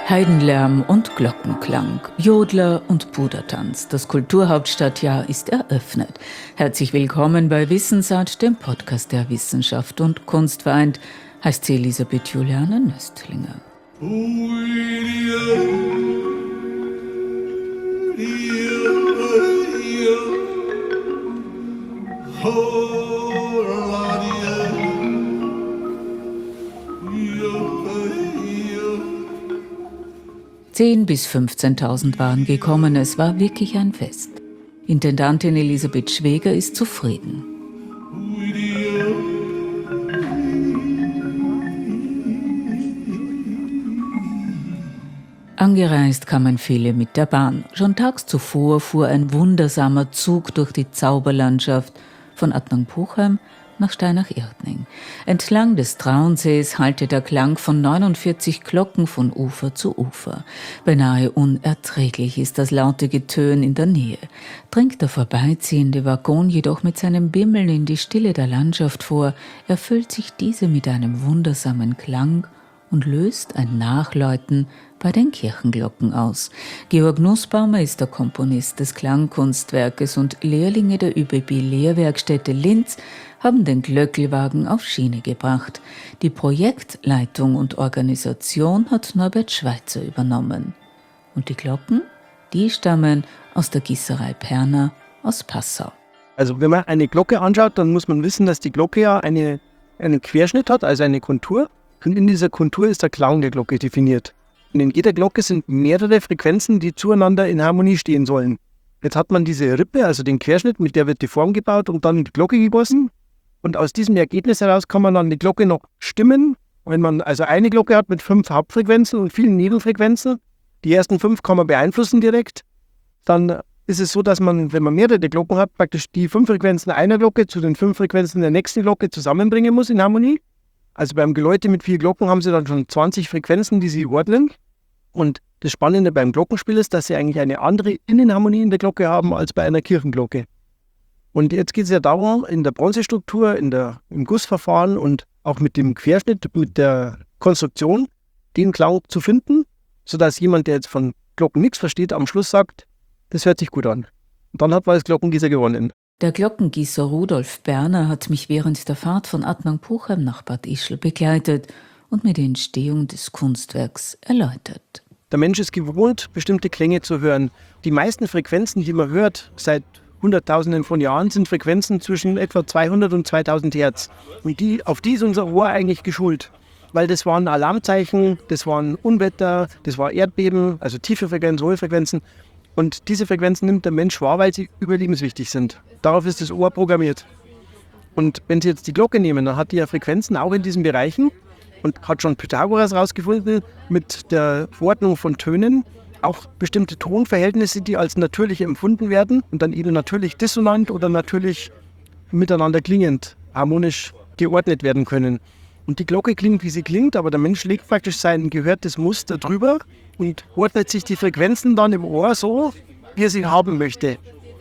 Heidenlärm und Glockenklang, Jodler und Pudertanz. Das Kulturhauptstadtjahr ist eröffnet. Herzlich willkommen bei Wissensart, dem Podcast, der Wissenschaft und Kunst vereint, heißt sie Elisabeth Juliane Nöstlinger. Bis 15.000 waren gekommen. Es war wirklich ein Fest. Intendantin Elisabeth Schweger ist zufrieden. Angereist kamen viele mit der Bahn. Schon tags zuvor fuhr ein wundersamer Zug durch die Zauberlandschaft von Attnang-Puchheim nach Steinach-Erdning. Entlang des Trauensees hallte der Klang von 49 Glocken von Ufer zu Ufer. Beinahe unerträglich ist das laute Getön in der Nähe. Dringt der vorbeiziehende Waggon jedoch mit seinem Bimmeln in die Stille der Landschaft vor, erfüllt sich diese mit einem wundersamen Klang und löst ein Nachläuten bei den Kirchenglocken aus. Georg Nussbaumer ist der Komponist des Klangkunstwerkes und Lehrlinge der ÖBB-Lehrwerkstätte Linz haben den Glöckelwagen auf Schiene gebracht. Die Projektleitung und Organisation hat Norbert Schweitzer übernommen. Und die Glocken, die stammen aus der Gießerei Perner aus Passau. Also wenn man eine Glocke anschaut, dann muss man wissen, dass die Glocke ja einen Querschnitt hat, also eine Kontur. Und in dieser Kontur ist der Klang der Glocke definiert. Und in jeder Glocke sind mehrere Frequenzen, die zueinander in Harmonie stehen sollen. Jetzt hat man diese Rippe, also den Querschnitt, mit der wird die Form gebaut und dann in die Glocke gegossen. Und aus diesem Ergebnis heraus kann man dann die Glocke noch stimmen. Wenn man also eine Glocke hat mit 5 Hauptfrequenzen und vielen Nebenfrequenzen, die ersten 5 kann man beeinflussen direkt, dann ist es so, dass man, wenn man mehrere Glocken hat, praktisch die 5 Frequenzen einer Glocke zu den 5 Frequenzen der nächsten Glocke zusammenbringen muss in Harmonie. Also beim Geläute mit 4 Glocken haben sie dann schon 20 Frequenzen, die sie ordnen. Und das Spannende beim Glockenspiel ist, dass sie eigentlich eine andere Innenharmonie in der Glocke haben als bei einer Kirchenglocke. Und jetzt geht es ja darum, in der Bronzestruktur, im Gussverfahren und auch mit dem Querschnitt, mit der Konstruktion, den Klang zu finden, sodass jemand, der jetzt von Glocken nichts versteht, am Schluss sagt, das hört sich gut an. Und dann hat man als Glockengießer gewonnen. Der Glockengießer Rudolf Berner hat mich während der Fahrt von Attnang-Puchheim nach Bad Ischl begleitet und mir die Entstehung des Kunstwerks erläutert. Der Mensch ist gewohnt, bestimmte Klänge zu hören. Die meisten Frequenzen, die man hört, seit Hunderttausenden von Jahren, sind Frequenzen zwischen etwa 200 und 2000 Hertz. Und auf die ist unser Ohr eigentlich geschult. Weil das waren Alarmzeichen, das waren Unwetter, das war Erdbeben, also tiefe Frequenzen, hohe Frequenzen. Und diese Frequenzen nimmt der Mensch wahr, weil sie überlebenswichtig sind. Darauf ist das Ohr programmiert. Und wenn Sie jetzt die Glocke nehmen, dann hat die ja Frequenzen auch in diesen Bereichen und hat schon Pythagoras herausgefunden mit der Ordnung von Tönen, auch bestimmte Tonverhältnisse, die als natürlich empfunden werden und dann eben natürlich dissonant oder natürlich miteinander klingend, harmonisch geordnet werden können. Und die Glocke klingt, wie sie klingt, aber der Mensch legt praktisch sein gehörtes Muster drüber und ordnet sich die Frequenzen dann im Ohr so, wie er sie haben möchte.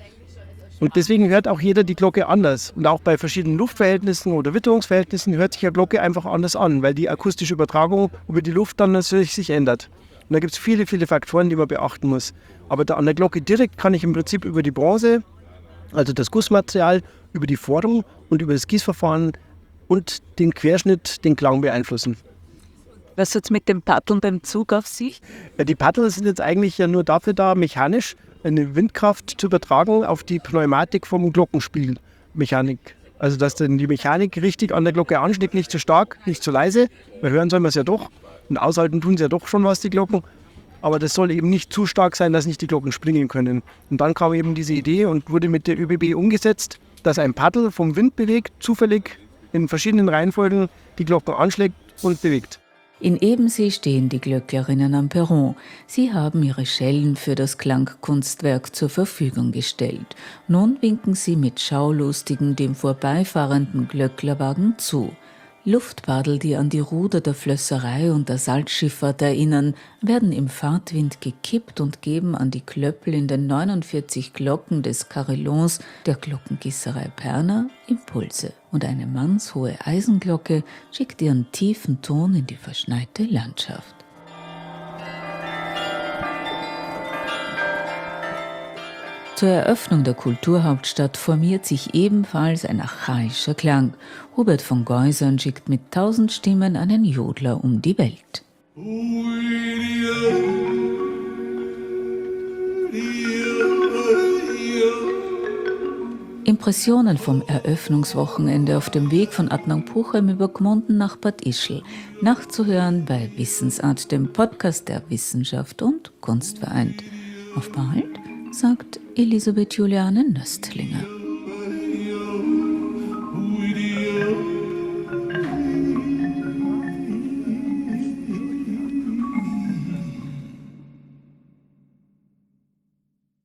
Und deswegen hört auch jeder die Glocke anders. Und auch bei verschiedenen Luftverhältnissen oder Witterungsverhältnissen hört sich eine Glocke einfach anders an, weil die akustische Übertragung über die Luft dann natürlich sich ändert. Und da gibt es viele, viele Faktoren, die man beachten muss. Aber an der Glocke direkt kann ich im Prinzip über die Bronze, also das Gussmaterial, über die Form und über das Gießverfahren und den Querschnitt, den Klang beeinflussen. Was hat es mit dem Paddeln beim Zug auf sich? Ja, die Paddel sind jetzt eigentlich ja nur dafür da, mechanisch eine Windkraft zu übertragen auf die Pneumatik vom Glockenspielmechanik. Also dass dann die Mechanik richtig an der Glocke anschlägt, nicht zu stark, nicht zu leise. Weil hören soll man es ja doch und aushalten tun sie ja doch schon was, die Glocken. Aber das soll eben nicht zu stark sein, dass nicht die Glocken springen können. Und dann kam eben diese Idee und wurde mit der ÖBB umgesetzt, dass ein Paddel vom Wind bewegt, zufällig in verschiedenen Reihenfolgen die Glocken anschlägt und bewegt. In Ebensee stehen die Glöcklerinnen am Perron. Sie haben ihre Schellen für das Klangkunstwerk zur Verfügung gestellt. Nun winken sie mit Schaulustigen dem vorbeifahrenden Glöcklerwagen zu. Luftpaddel, die an die Ruder der Flösserei und der Salzschifffahrt erinnern, werden im Fahrtwind gekippt und geben an die Klöppel in den 49 Glocken des Carillons der Glockengießerei Perner Impulse. Und eine mannshohe Eisenglocke schickt ihren tiefen Ton in die verschneite Landschaft. Zur Eröffnung der Kulturhauptstadt formiert sich ebenfalls ein archaischer Klang. Hubert von Geusern schickt mit 1000 Stimmen einen Jodler um die Welt. Impressionen vom Eröffnungswochenende auf dem Weg von Adnang-Puchem über Gmunden nach Bad Ischl. Nachzuhören bei Wissensart, dem Podcast der Wissenschaft und Kunst vereint. Auf bald, sagt Elisabeth Juliane Nöstlinger.